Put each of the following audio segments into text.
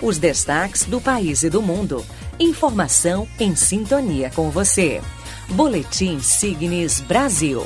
Os destaques do país e do mundo. Informação em sintonia com você. Boletim Signes Brasil.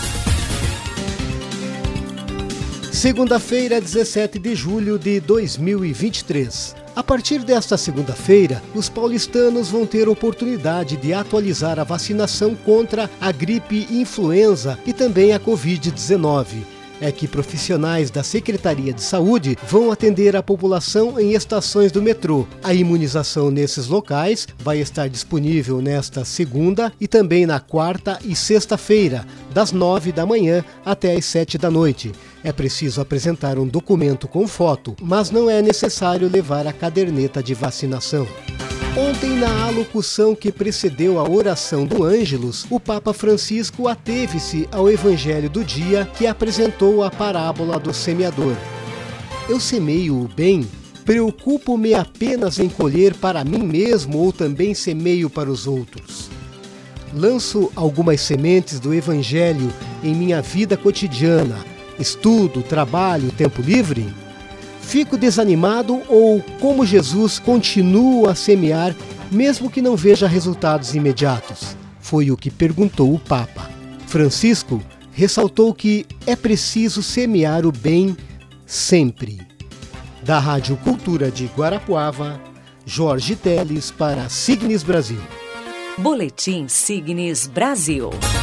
Segunda-feira, 17 de julho de 2023. A partir desta segunda-feira, os paulistanos vão ter oportunidade de atualizar a vacinação contra a gripe influenza e também a Covid-19. É que profissionais da Secretaria de Saúde vão atender a população em estações do metrô. A imunização nesses locais vai estar disponível nesta segunda e também na quarta e sexta-feira, das 9 da manhã até as 7 da noite. É preciso apresentar um documento com foto, mas não é necessário levar a caderneta de vacinação. Ontem, na alocução que precedeu a oração do Ângelus, o Papa Francisco ateve-se ao Evangelho do dia que apresentou a parábola do semeador. Eu semeio o bem? Preocupo-me apenas em colher para mim mesmo ou também semeio para os outros? Lanço algumas sementes do Evangelho em minha vida cotidiana, estudo, trabalho, tempo livre? Fico desanimado ou, como Jesus, continuo a semear, mesmo que não veja resultados imediatos? Foi o que perguntou o Papa. Francisco ressaltou que é preciso semear o bem sempre. Da Rádio Cultura de Guarapuava, Jorge Teles para Signes Brasil. Boletim Signes Brasil.